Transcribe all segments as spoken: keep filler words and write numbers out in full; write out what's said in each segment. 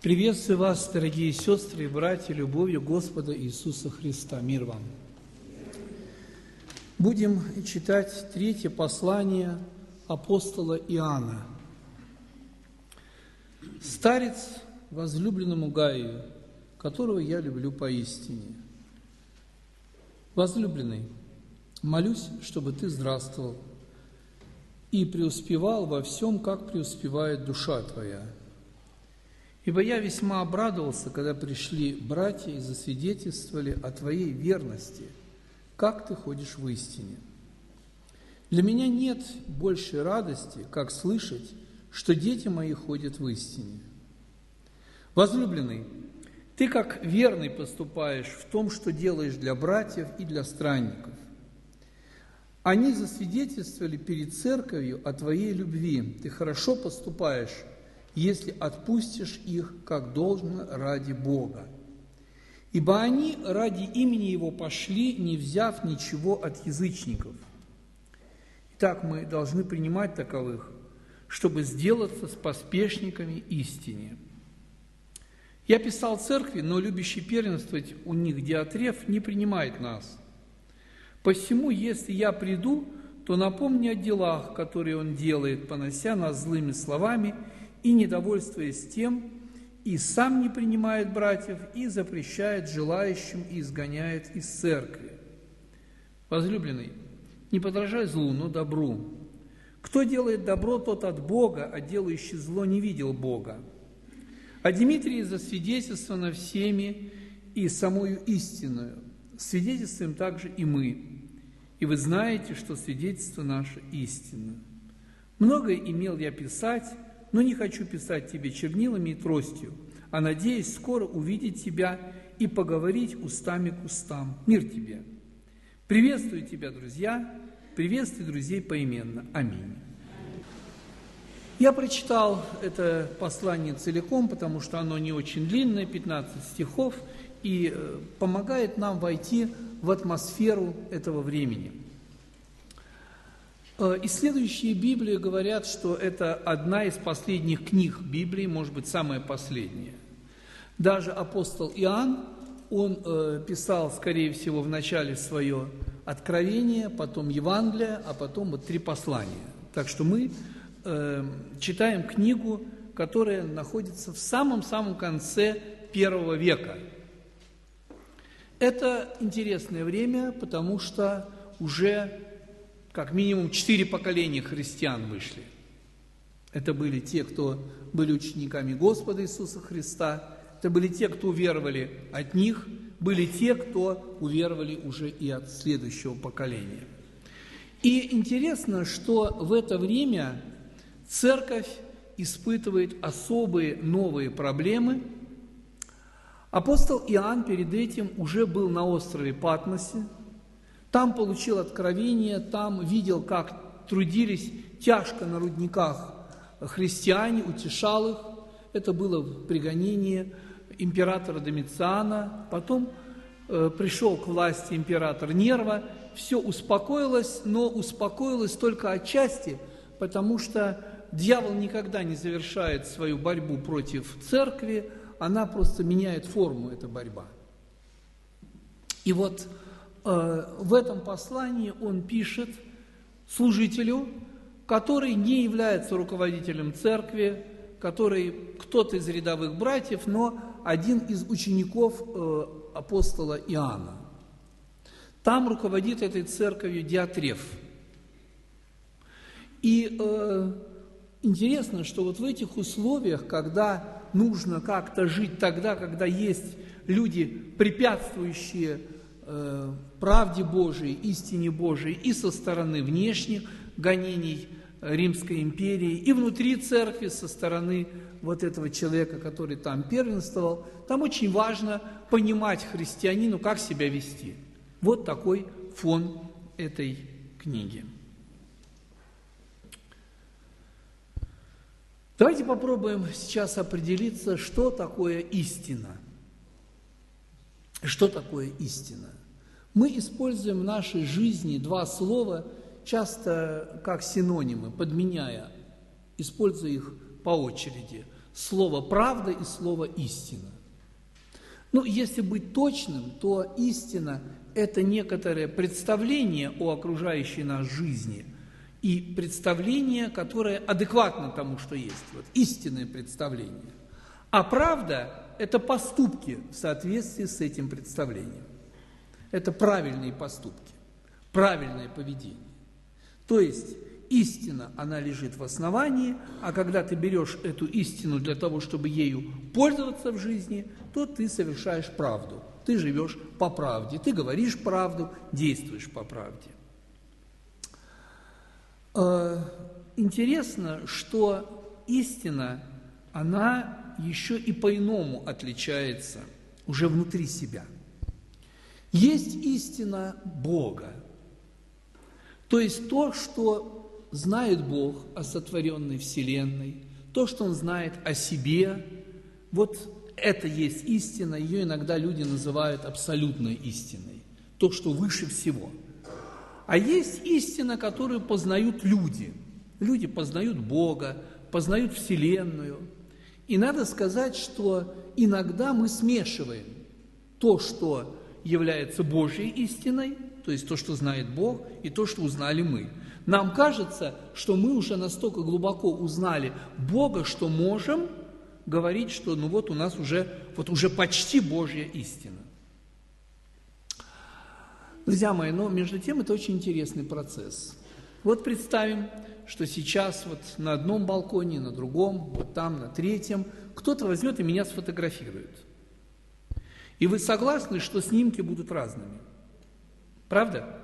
Приветствую вас, дорогие сестры и братья, любовью Господа Иисуса Христа. Мир вам! Будем читать третье послание апостола Иоанна. «Старец возлюбленному Гаю, которого я люблю поистине. Возлюбленный, молюсь, чтобы ты здравствовал и преуспевал во всем, как преуспевает душа твоя. Ибо я весьма обрадовался, когда пришли братья и засвидетельствовали о твоей верности, как ты ходишь в истине. Для меня нет большей радости, как слышать, что дети мои ходят в истине. Возлюбленный, ты как верный поступаешь в том, что делаешь для братьев и для странников. Они засвидетельствовали перед церковью о твоей любви. Ты хорошо поступаешь, если отпустишь их, как должно, ради Бога. Ибо они ради имени Его пошли, не взяв ничего от язычников. Итак, мы должны принимать таковых, чтобы сделаться с поспешниками истине. Я писал церкви, но любящий первенствовать у них Диатреф не принимает нас. Посему, если я приду, то напомни о делах, которые он делает, понося нас злыми словами и недовольствуясь тем, и сам не принимает братьев, и запрещает желающим, и изгоняет из церкви. Возлюбленный, не подражай злу, но добру. Кто делает добро, тот от Бога, а делающий зло не видел Бога. А Дмитрий засвидетельствовано всеми и самою истинную. Свидетельствуем также и мы. И вы знаете, что свидетельство наше истинно. Многое имел я писать, но не хочу писать тебе чернилами и тростью, а надеюсь скоро увидеть тебя и поговорить устами к устам. Мир тебе! Приветствую тебя, друзья, приветствую друзей поименно. Аминь. Я прочитал это послание целиком, потому что оно не очень длинное, пятнадцать стихов, и помогает нам войти в атмосферу этого времени. Исследующие Библию говорят, что это одна из последних книг Библии, может быть, самая последняя. Даже апостол Иоанн, он э, писал, скорее всего, в начале свое Откровение, потом Евангелие, а потом вот три послания. Так что мы э, читаем книгу, которая находится в самом-самом конце первого века. Это интересное время, потому что уже как минимум четыре поколения христиан вышли. Это были те, кто были учениками Господа Иисуса Христа, это были те, кто уверовали от них, были те, кто уверовали уже и от следующего поколения. И интересно, что в это время церковь испытывает особые новые проблемы. Апостол Иоанн перед этим уже был на острове Патмосе, там получил откровение, там видел, как трудились тяжко на рудниках христиане, утешал их. Это было при гонении императора Домициана. Потом э, пришел к власти император Нерва. Все успокоилось, но успокоилось только отчасти, потому что дьявол никогда не завершает свою борьбу против церкви, она просто меняет форму, эта борьба. И вот в этом послании он пишет служителю, который не является руководителем церкви, который кто-то из рядовых братьев, но один из учеников апостола Иоанна. Там руководит этой церковью Диатреф. И э, интересно, что вот в этих условиях, когда нужно как-то жить тогда, когда есть люди, препятствующие правде Божией, истине Божией и со стороны внешних гонений Римской империи, и внутри церкви со стороны вот этого человека, который там первенствовал, там очень важно понимать христианину, как себя вести. Вот такой фон этой книги. Давайте попробуем сейчас определиться, что такое истина. Что такое истина? Мы используем в нашей жизни два слова, часто как синонимы, подменяя, используя их по очереди. слово «правда» и слово «истина». Ну, если быть точным, то истина – это некоторое представление о окружающей нас жизни и представление, которое адекватно тому, что есть. Вот, истинное представление. А правда – это поступки в соответствии с этим представлением. Это правильные поступки, правильное поведение. То есть истина, она лежит в основании, а когда ты берешь эту истину для того, чтобы ею пользоваться в жизни, то ты совершаешь правду. Ты живешь по правде, ты говоришь правду, действуешь по правде. Интересно, что истина, она еще и по-иному отличается уже внутри себя. Есть истина Бога, то есть то, что знает Бог о сотворенной Вселенной, то, что Он знает о себе, вот это есть истина, ее иногда люди называют абсолютной истиной, то, что выше всего. А есть истина, которую познают люди. Люди познают Бога, познают Вселенную. И надо сказать, что иногда мы смешиваем то, что является Божьей истиной, то есть то, что знает Бог, и то, что узнали мы. Нам кажется, что мы уже настолько глубоко узнали Бога, что можем говорить, что ну вот у нас уже, вот уже почти Божья истина. Друзья мои, но между тем это очень интересный процесс. Вот представим, что сейчас вот на одном балконе, на другом, вот там, на третьем, кто-то возьмет и меня сфотографирует. И вы согласны, что снимки будут разными? Правда?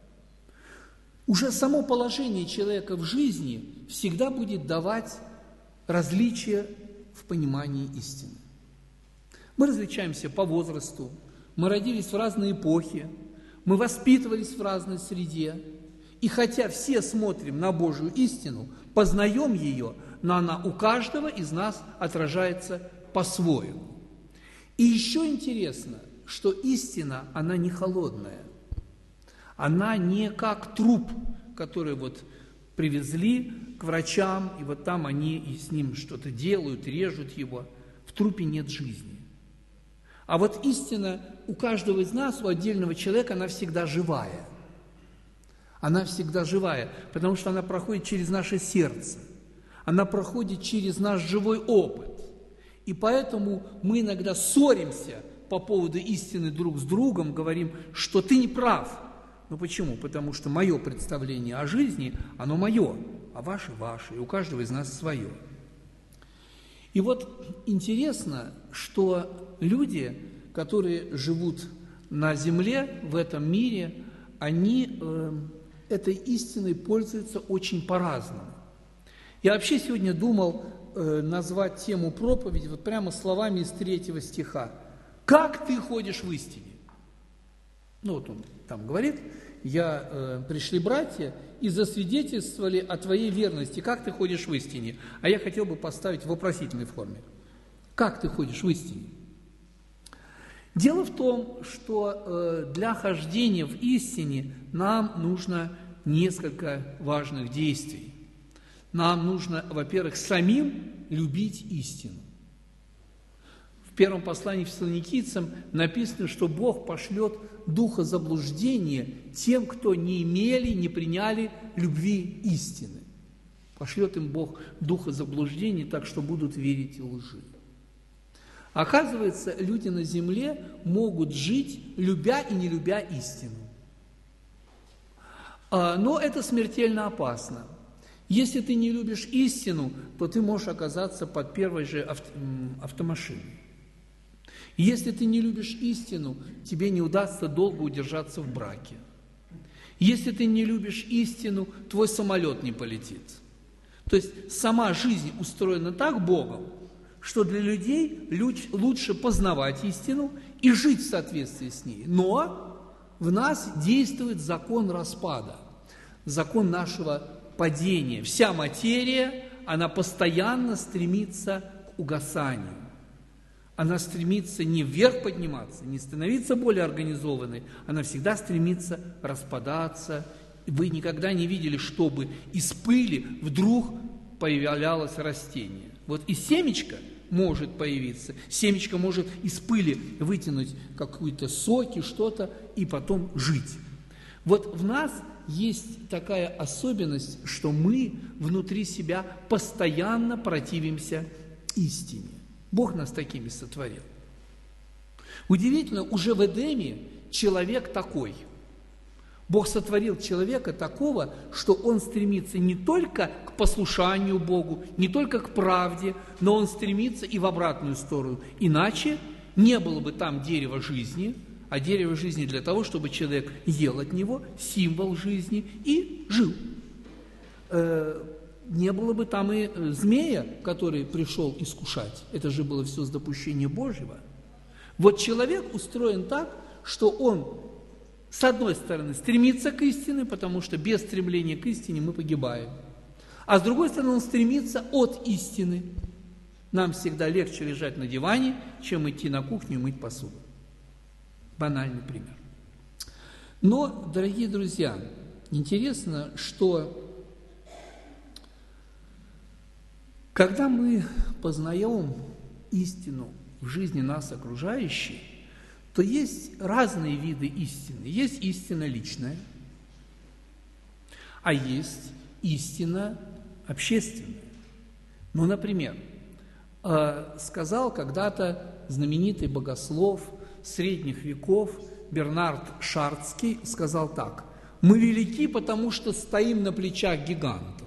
Уже само положение человека в жизни всегда будет давать различия в понимании истины. Мы различаемся по возрасту, мы родились в разные эпохи, мы воспитывались в разной среде, и хотя все смотрим на Божью истину, познаем ее, но она у каждого из нас отражается по-своему. И еще интересно, что истина, она не холодная, она не как труп, который вот привезли к врачам, и вот там они и с ним что-то делают, режут его. В трупе нет жизни. А вот истина у каждого из нас, у отдельного человека, она всегда живая. Она всегда живая, потому что она проходит через наше сердце. Она проходит через наш живой опыт. И поэтому мы иногда ссоримся по поводу истины друг с другом, говорим, что ты не прав. Ну почему? Потому что мое представление о жизни, оно мое, а ваше – ваше, и у каждого из нас свое. И вот интересно, что люди, которые живут на земле, в этом мире, они э, этой истиной пользуются очень по-разному. Я вообще сегодня думал э, назвать тему проповеди вот прямо словами из третьего стиха. «Как ты ходишь в истине?» Ну вот он там говорит, я, э, пришли братья и засвидетельствовали о твоей верности, как ты ходишь в истине. А я хотел бы поставить в вопросительной форме. Как ты ходишь в истине? Дело в том, что э, для хождения в истине нам нужно несколько важных действий. Нам нужно, во-первых, самим любить истину. В первом послании фессалоникийцам написано, что Бог пошлет духа заблуждения тем, кто не имели, не приняли любви истины. Пошлет им Бог духа заблуждения, так что будут верить и лжи. Оказывается, люди на земле могут жить, любя и не любя истину. Но это смертельно опасно. Если ты не любишь истину, то ты можешь оказаться под первой же автомашиной. Если ты не любишь истину, тебе не удастся долго удержаться в браке. Если ты не любишь истину, твой самолет не полетит. То есть сама жизнь устроена так Богом, что для людей лучше познавать истину и жить в соответствии с ней. Но в нас действует закон распада, закон нашего падения. Вся материя, она постоянно стремится к угасанию. Она стремится не вверх подниматься, не становиться более организованной, она всегда стремится распадаться. Вы никогда не видели, чтобы из пыли вдруг появлялось растение. Вот и семечко может появиться, семечко может из пыли вытянуть какие-то соки, что-то, и потом жить. Вот в нас есть такая особенность, что мы внутри себя постоянно противимся истине. Бог нас такими сотворил. Удивительно, уже в Эдеме человек такой. Бог сотворил человека такого, что он стремится не только к послушанию Богу, не только к правде, но он стремится и в обратную сторону. Иначе не было бы там дерева жизни, а дерево жизни для того, чтобы человек ел от него, символ жизни, и жил. Э, не было бы там и змея, который пришел искушать. Это же было все с допущения Божьего. Вот человек устроен так, что он, с одной стороны, стремится к истине, потому что без стремления к истине мы погибаем. А с другой стороны, он стремится от истины. Нам всегда легче лежать на диване, чем идти на кухню и мыть посуду. Банальный пример. Но, дорогие друзья, интересно, что когда мы познаем истину в жизни нас окружающей, то есть разные виды истины. Есть истина личная, а есть истина общественная. Ну, например, сказал когда-то знаменитый богослов средних веков Бернард Шарцкий, сказал так: «Мы велики, потому что стоим на плечах гигантов».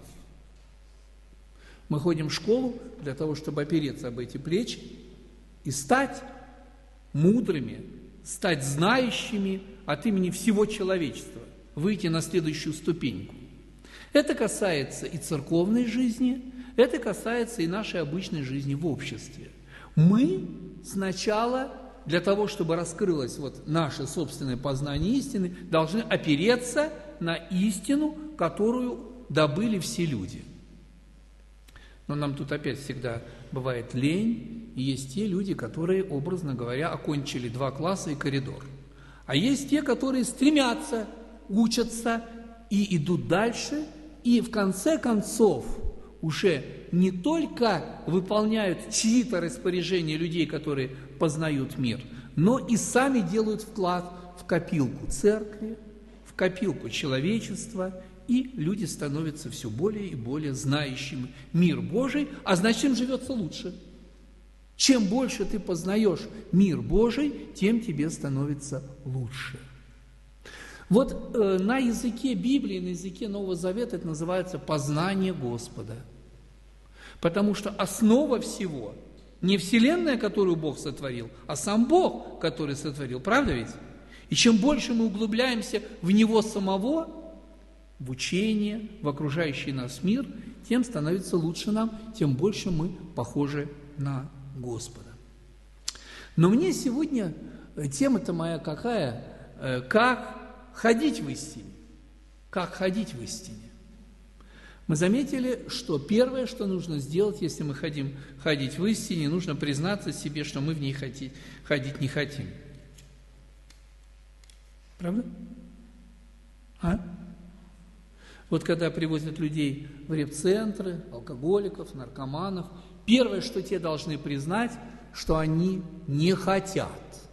Мы ходим в школу для того, чтобы опереться об эти плечи и стать мудрыми, стать знающими от имени всего человечества, выйти на следующую ступеньку. Это касается и церковной жизни, это касается и нашей обычной жизни в обществе. Мы сначала, для того, чтобы раскрылось вот наше собственное познание истины, должны опереться на истину, которую добыли все люди. Но нам тут опять всегда бывает лень, и есть те люди, которые, образно говоря, окончили два класса и коридор. А есть те, которые стремятся, учатся и идут дальше, и в конце концов уже не только выполняют чьи-то распоряжения людей, которые познают мир, но и сами делают вклад в копилку церкви, в копилку человечества, и люди становятся все более и более знающими мир Божий, а значит, им живется лучше. Чем больше ты познаешь мир Божий, тем тебе становится лучше. Вот э, на языке Библии, на языке Нового Завета это называется познание Господа. Потому что основа всего не Вселенная, которую Бог сотворил, а сам Бог, который сотворил. Правда ведь? И чем больше мы углубляемся в Него самого, в учение, в окружающий нас мир, тем становится лучше нам, тем больше мы похожи на Господа. Но мне сегодня тема-то моя какая? Как ходить в истине? Как ходить в истине? Мы заметили, что первое, что нужно сделать, если мы хотим ходить в истине, нужно признаться себе, что мы в ней ходить, ходить не хотим. Правда? А? Вот когда привозят людей в репцентры, алкоголиков, наркоманов, первое, что те должны признать, что они не хотят.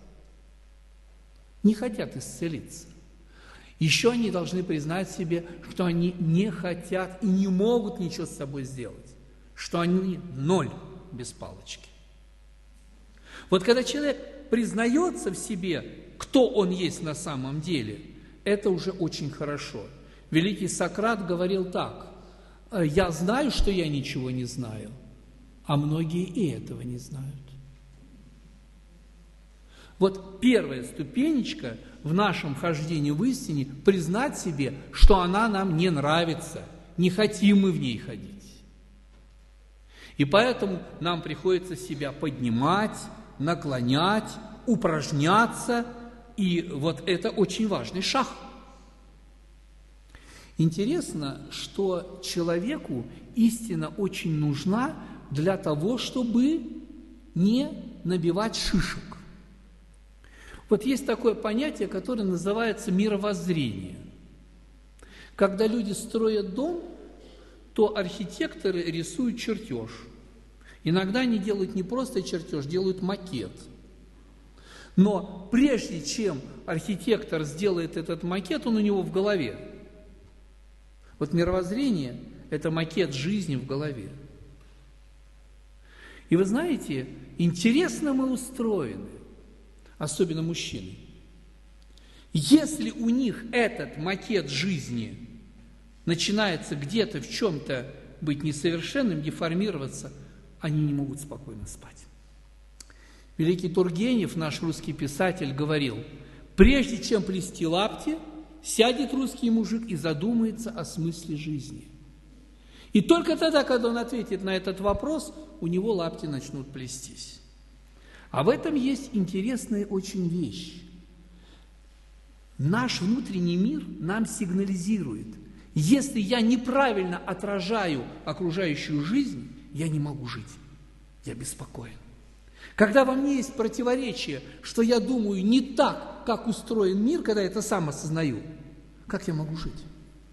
Не хотят исцелиться. Еще они должны признать себе, что они не хотят и не могут ничего с собой сделать, что они ноль без палочки. Вот когда человек признается в себе, кто он есть на самом деле, это уже очень хорошо. Великий Сократ говорил так: «Я знаю, что я ничего не знаю, а многие и этого не знают». Вот первая ступенечка в нашем хождении в истине – признать себе, что она нам не нравится, не хотим мы в ней ходить. И поэтому нам приходится себя поднимать, наклонять, упражняться, и вот это очень важный шаг. Интересно, что человеку истина очень нужна для того, чтобы не набивать шишек. Вот есть такое понятие, которое называется мировоззрение. Когда люди строят дом, то архитекторы рисуют чертеж. Иногда они делают не просто чертеж, делают макет. Но прежде чем архитектор сделает этот макет, он у него в голове. Вот мировоззрение – это макет жизни в голове. И вы знаете, интересно мы устроены, особенно мужчины. Если у них этот макет жизни начинается где-то в чем-то быть несовершенным, деформироваться, они не могут спокойно спать. Великий Тургенев, наш русский писатель, говорил: прежде чем плести лапти, сядет русский мужик и задумается о смысле жизни. И только тогда, когда он ответит на этот вопрос, у него лапти начнут плестись. А в этом есть интересная очень вещь. Наш внутренний мир нам сигнализирует: если я неправильно отражаю окружающую жизнь, я не могу жить, я беспокоен. Когда во мне есть противоречие, что я думаю не так, как устроен мир, когда я это сам осознаю, как я могу жить?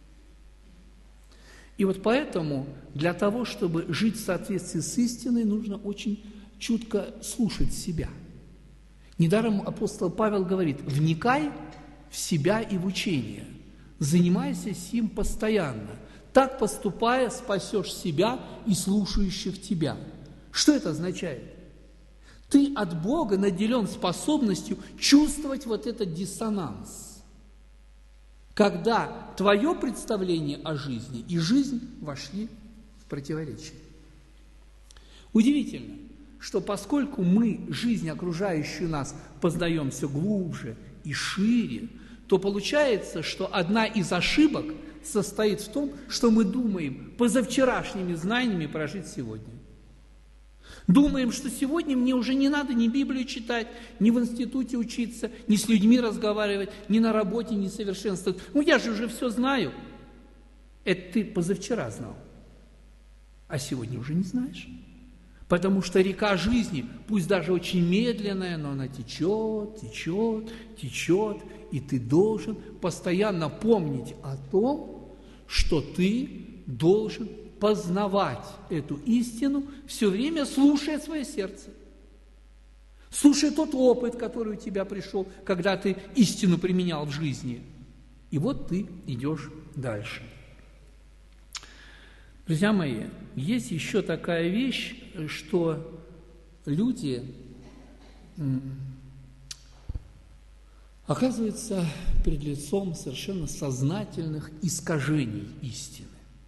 И вот поэтому для того, чтобы жить в соответствии с истиной, нужно очень чутко слушать себя. Недаром апостол Павел говорит: вникай в себя и в учение, занимайся сим постоянно. Так поступая, спасешь себя и слушающих тебя. Что это означает? Ты от Бога наделен способностью чувствовать вот этот диссонанс, когда твое представление о жизни и жизнь вошли в противоречие. Удивительно, что поскольку мы жизнь, окружающую нас, познаем все глубже и шире, то получается, что одна из ошибок состоит в том, что мы думаем позавчерашними знаниями прожить сегодня. Думаем, что сегодня мне уже не надо ни Библию читать, ни в институте учиться, ни с людьми разговаривать, ни на работе не совершенствовать. Ну, я же уже все знаю. Это ты позавчера знал, а сегодня уже не знаешь. Потому что река жизни, пусть даже очень медленная, но она течет, течет, течет, и ты должен постоянно помнить о том, что ты должен познавать эту истину, все время слушая свое сердце. Слушая тот опыт, который у тебя пришел, когда ты истину применял в жизни. И вот ты идешь дальше. Друзья мои, есть еще такая вещь, что люди оказываются перед лицом совершенно сознательных искажений истины.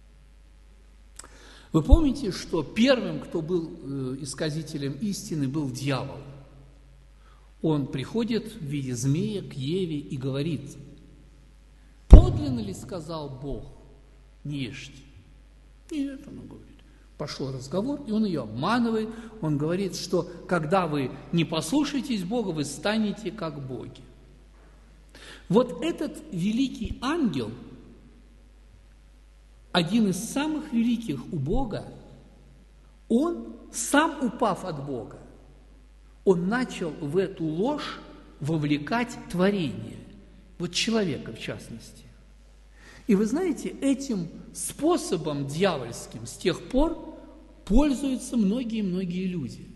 Вы помните, что первым, кто был исказителем истины, был дьявол. Он приходит в виде змея к Еве и говорит: подлинно ли сказал Бог, не ешьте? Нет, она говорит. Пошел разговор, и он ее обманывает. Он говорит, что когда вы не послушаетесь Бога, вы станете как боги. Вот этот великий ангел, один из самых великих у Бога, он, сам упав от Бога, он начал в эту ложь вовлекать творение, вот человека в частности. И вы знаете, этим способом дьявольским с тех пор пользуются многие-многие люди.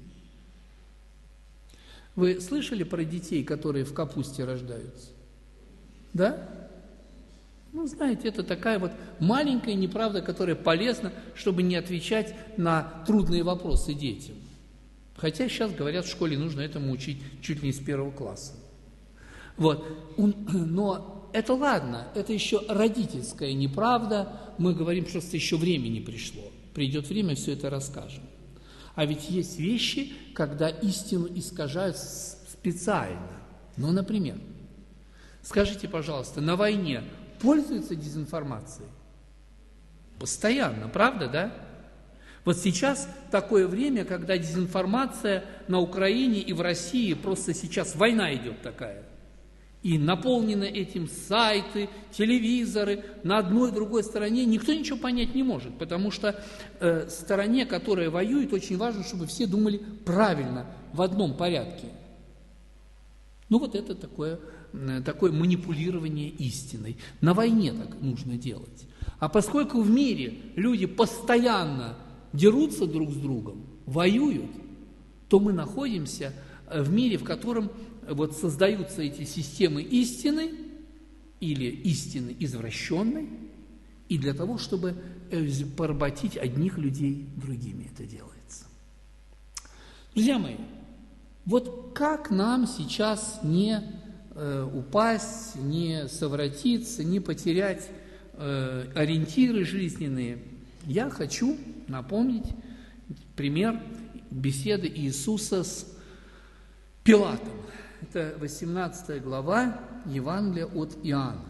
Вы слышали про детей, которые в капусте рождаются? Да? Ну, знаете, это такая вот маленькая неправда, которая полезна, чтобы не отвечать на трудные вопросы детям. Хотя сейчас говорят, в школе нужно этому учить чуть ли не с первого класса. Вот. Но это ладно, это еще родительская неправда. Мы говорим, просто еще время не пришло. Придет время, все это расскажем. А ведь есть вещи, когда истину искажают специально. Ну, например, скажите, пожалуйста, на войне пользуются дезинформацией? Постоянно, правда, да? Вот сейчас такое время, когда дезинформация на Украине и в России, просто сейчас война идет такая. И наполнены этим сайты, телевизоры, на одной и другой стороне. Никто ничего понять не может, потому что э, стороне, которая воюет, очень важно, чтобы все думали правильно, в одном порядке. Ну вот это такое, э, такое манипулирование истиной. На войне так нужно делать. А поскольку в мире люди постоянно дерутся друг с другом, воюют, то мы находимся в мире, в котором вот создаются эти системы истины или истины извращенной, и для того, чтобы поработить одних людей другими это делается. Друзья мои, вот как нам сейчас не э, упасть, не совратиться, не потерять э, ориентиры жизненные? Я хочу напомнить пример беседы Иисуса с Пилатом. Это восемнадцатая глава Евангелия от Иоанна.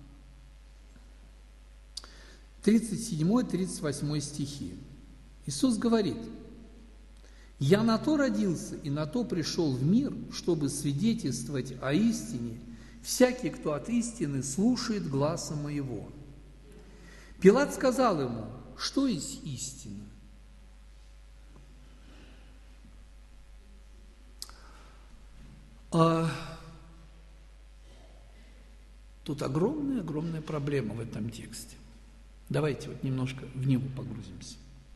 тридцать седьмой тридцать восьмой стихи. Иисус говорит: «Я на то родился и на то пришел в мир, чтобы свидетельствовать о истине. Всякий, кто от истины слушает гласа моего». Пилат сказал ему: «Что есть истина?» А тут огромная-огромная проблема в этом тексте. Давайте вот немножко в него погрузимся.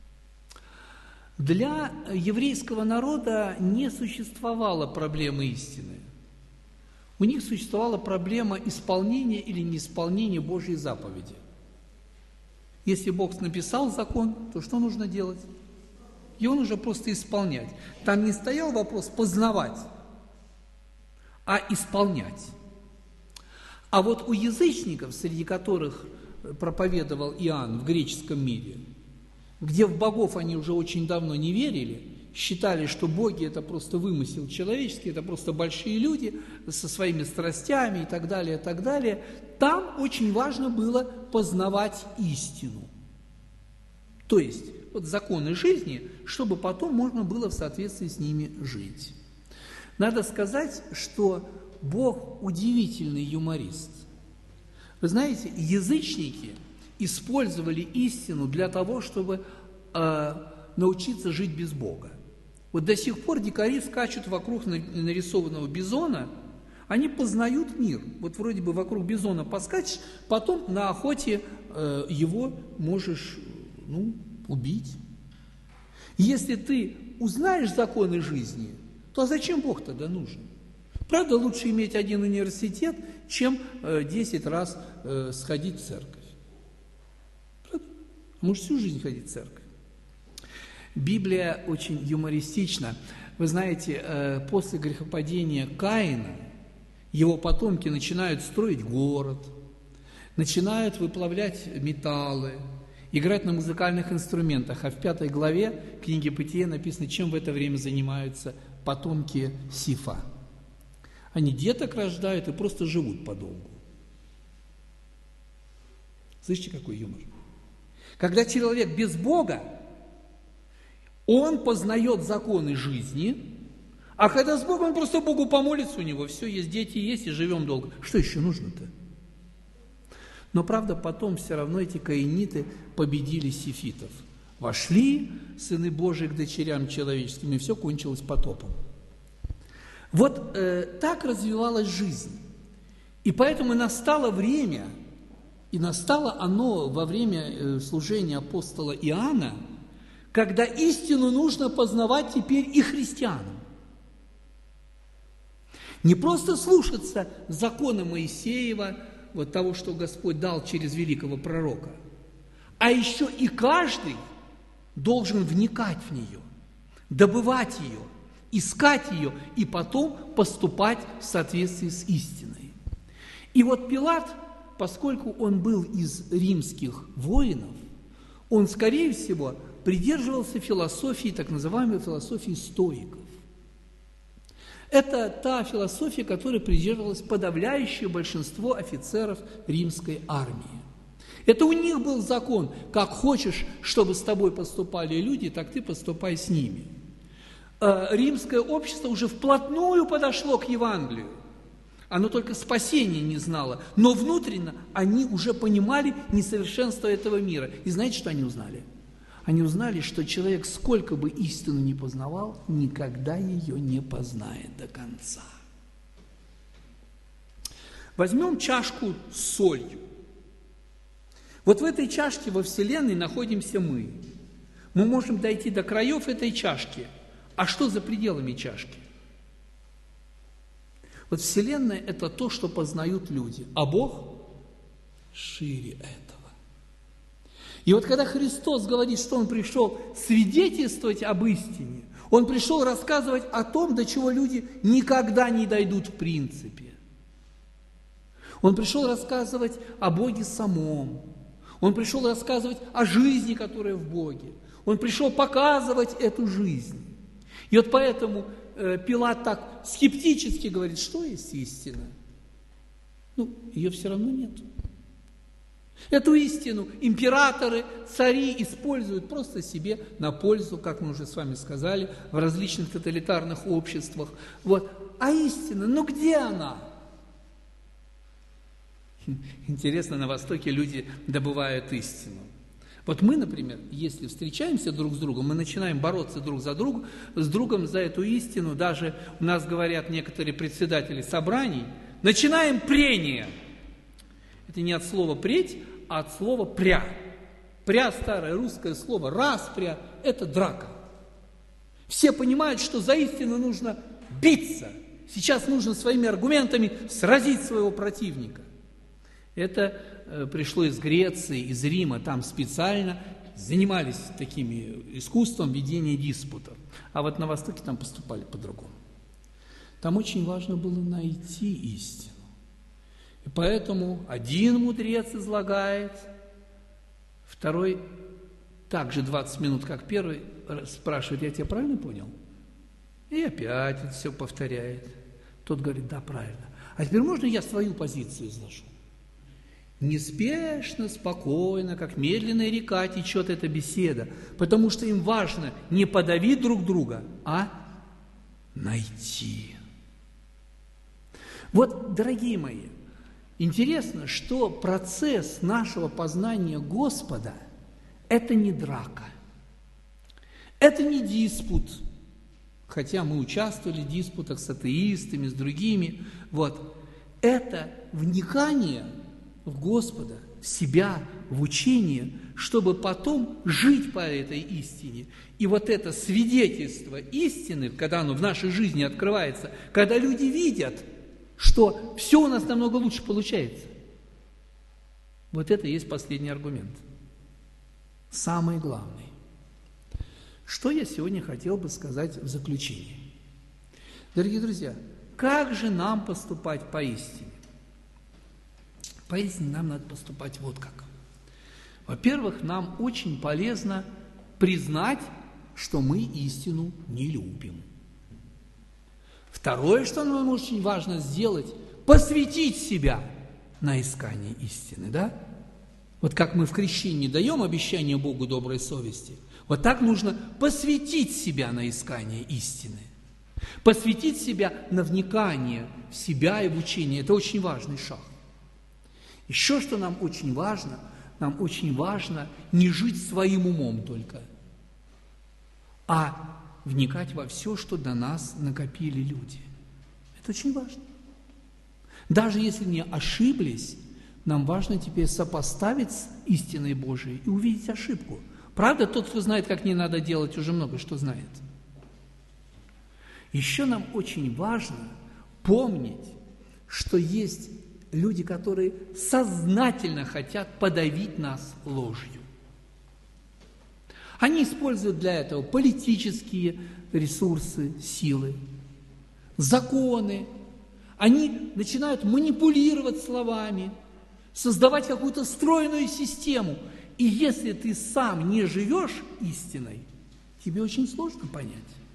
Для еврейского народа не существовало проблемы истины. У них существовала проблема исполнения или неисполнения Божьей заповеди. Если Бог написал закон, то что нужно делать? Его нужно просто исполнять. Там не стоял вопрос познавать, а исполнять. А вот у язычников, среди которых проповедовал Иоанн в греческом мире, где в богов они уже очень давно не верили, считали, что боги – это просто вымысел человеческий, это просто большие люди со своими страстями и так далее, и так далее, там очень важно было познавать истину. То есть, вот законы жизни, чтобы потом можно было в соответствии с ними жить. Надо сказать, что Бог удивительный юморист. Вы знаете, язычники использовали истину для того, чтобы э, научиться жить без Бога. Вот до сих пор дикари скачут вокруг нарисованного бизона, они познают мир. Вот вроде бы вокруг бизона поскачешь, потом на охоте э, его можешь ну, убить. Если ты узнаешь законы жизни, то зачем Бог тогда нужен? Правда, лучше иметь один университет, чем десять раз э, сходить в церковь. Правда? Может, всю жизнь ходить в церковь. Библия очень юмористична. Вы знаете, э, после грехопадения Каина его потомки начинают строить город, начинают выплавлять металлы, играть на музыкальных инструментах. А в пятой главе книги Бытия написано, чем в это время занимаются потомки Сифа. Они деток рождают и просто живут подолгу. Слышите, какой юмор? Когда человек без Бога, он познает законы жизни, а когда с Богом, он просто Богу помолится, у него все есть, дети есть, и живем долго. Что еще нужно-то? Но, правда, потом все равно эти каиниты победили сифитов. Вошли сыны Божии к дочерям человеческим, и все кончилось потопом. Вот э, так развивалась жизнь. И поэтому настало время, и настало оно во время э, служения апостола Иоанна, когда истину нужно познавать теперь и христианам. Не просто слушаться закона Моисеева, вот того, что Господь дал через великого пророка, а еще и каждый должен вникать в нее, добывать ее, искать ее и потом поступать в соответствии с истиной. И вот Пилат, поскольку он был из римских воинов, он, скорее всего, придерживался философии, так называемой философии стоиков. Это та философия, которой придерживалось подавляющее большинство офицеров римской армии. Это у них был закон: как хочешь, чтобы с тобой поступали люди, так ты поступай с ними. Римское общество уже вплотную подошло к Евангелию. Оно только спасения не знало, но внутренне они уже понимали несовершенство этого мира. И знаете, что они узнали? Они узнали, что человек, сколько бы истину не познавал, никогда ее не познает до конца. Возьмем чашку с солью. Вот в этой чашке во Вселенной находимся мы. Мы можем дойти до краев этой чашки. А что за пределами чашки? Вот Вселенная – это то, что познают люди, а Бог шире этого. И вот когда Христос говорит, что Он пришел свидетельствовать об истине, Он пришел рассказывать о том, до чего люди никогда не дойдут в принципе. Он пришел рассказывать о Боге самом. Он пришел рассказывать о жизни, которая в Боге. Он пришел показывать эту жизнь. И вот поэтому э, Пилат так скептически говорит, что есть истина? Ну, ее все равно нет. Эту истину императоры, цари используют просто себе на пользу, как мы уже с вами сказали, в различных тоталитарных обществах. Вот. А истина, ну где она? Интересно, на Востоке люди добывают истину. Вот мы, например, если встречаемся друг с другом, мы начинаем бороться друг за друга, с другом за эту истину, даже у нас говорят некоторые председатели собраний, начинаем прение. Это не от слова «преть», а от слова «пря». «Пря» – старое русское слово, «распря» – это драка. Все понимают, что за истину нужно биться. Сейчас нужно своими аргументами сразить своего противника. Это э, пришло из Греции, из Рима, там специально занимались такими искусством ведения диспутов. А вот на Востоке там поступали по-другому. Там очень важно было найти истину. И поэтому один мудрец излагает, второй также двадцать минут, как первый, спрашивает, я тебя правильно понял? И опять это все повторяет. Тот говорит, да, правильно. А теперь можно я свою позицию изложу? Неспешно, спокойно, как медленная река течет эта беседа, потому что им важно не подавить друг друга, а найти. Вот, дорогие мои, интересно, что процесс нашего познания Господа – это не драка, это не диспут, хотя мы участвовали в диспутах с атеистами, с другими, вот, это вникание в Господа, в себя, в учение, чтобы потом жить по этой истине. И вот это свидетельство истины, когда оно в нашей жизни открывается, когда люди видят, что все у нас намного лучше получается. Вот это и есть последний аргумент. Самый главный. Что я сегодня хотел бы сказать в заключении? Дорогие друзья, как же нам поступать по истине? Поистине нам надо поступать вот как. Во-первых, нам очень полезно признать, что мы истину не любим. Второе, что нам очень важно сделать, посвятить себя на искание истины, да? Вот как мы в крещении даем обещание Богу доброй совести, вот так нужно посвятить себя на искание истины. Посвятить себя на вникание в себя и в учение. Это очень важный шаг. Еще что нам очень важно, нам очень важно не жить своим умом только, а вникать во все, что до нас накопили люди. Это очень важно. Даже если не ошиблись, нам важно теперь сопоставить с истиной Божией и увидеть ошибку. Правда, тот, кто знает, как не надо делать, уже много что знает. Еще нам очень важно помнить, что есть люди, которые сознательно хотят подавить нас ложью. Они используют для этого политические ресурсы, силы, законы. Они начинают манипулировать словами, создавать какую-то стройную систему. И если ты сам не живешь истиной, тебе очень сложно понять.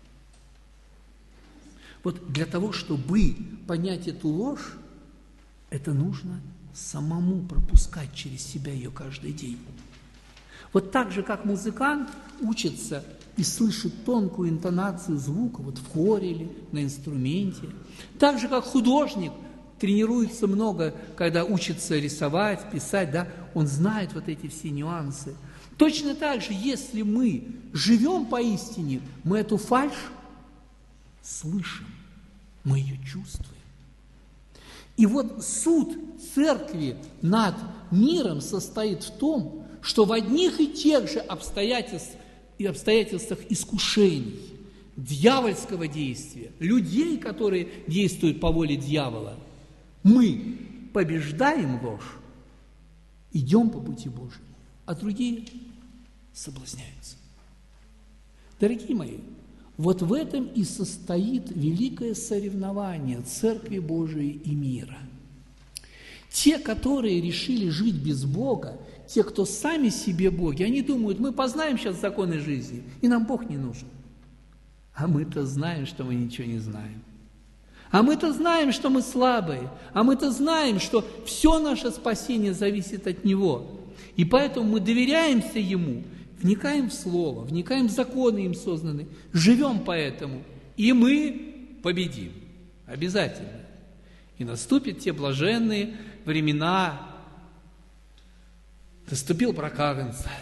Вот для того, чтобы понять эту ложь, это нужно самому пропускать через себя ее каждый день. Вот так же, как музыкант учится и слышит тонкую интонацию звука, вот в хоре или на инструменте, так же, как художник тренируется много, когда учится рисовать, писать, да, он знает вот эти все нюансы. Точно так же, если мы живем поистине, мы эту фальшь слышим, мы ее чувствуем. И вот суд церкви над миром состоит в том, что в одних и тех же обстоятельствах и обстоятельствах искушений, дьявольского действия, людей, которые действуют по воле дьявола, мы побеждаем ложь, идем по пути Божьему, а другие соблазняются. Дорогие мои, вот в этом и состоит великое соревнование Церкви Божией и мира. Те, которые решили жить без Бога, те, кто сами себе боги, они думают, мы познаем сейчас законы жизни, и нам Бог не нужен. А мы-то знаем, что мы ничего не знаем. А мы-то знаем, что мы слабые. А мы-то знаем, что все наше спасение зависит от Него. И поэтому мы доверяемся Ему, вникаем в Слово, вникаем в законы им созданы, живем по этому, и мы победим. Обязательно. И наступят те блаженные времена. Наступил брак Агнца.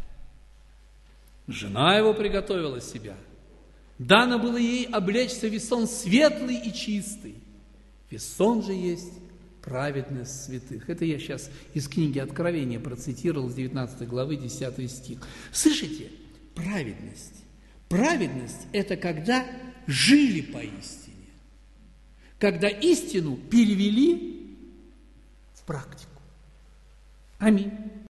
Жена его приготовила себя. Дано было ей облечься в весон светлый и чистый. Весон же есть праведность святых. Это я сейчас из книги Откровения процитировал с девятнадцатой главы, десятый стих. Слышите? Праведность. Праведность – это когда жили поистине. Когда истину перевели в практику. Аминь.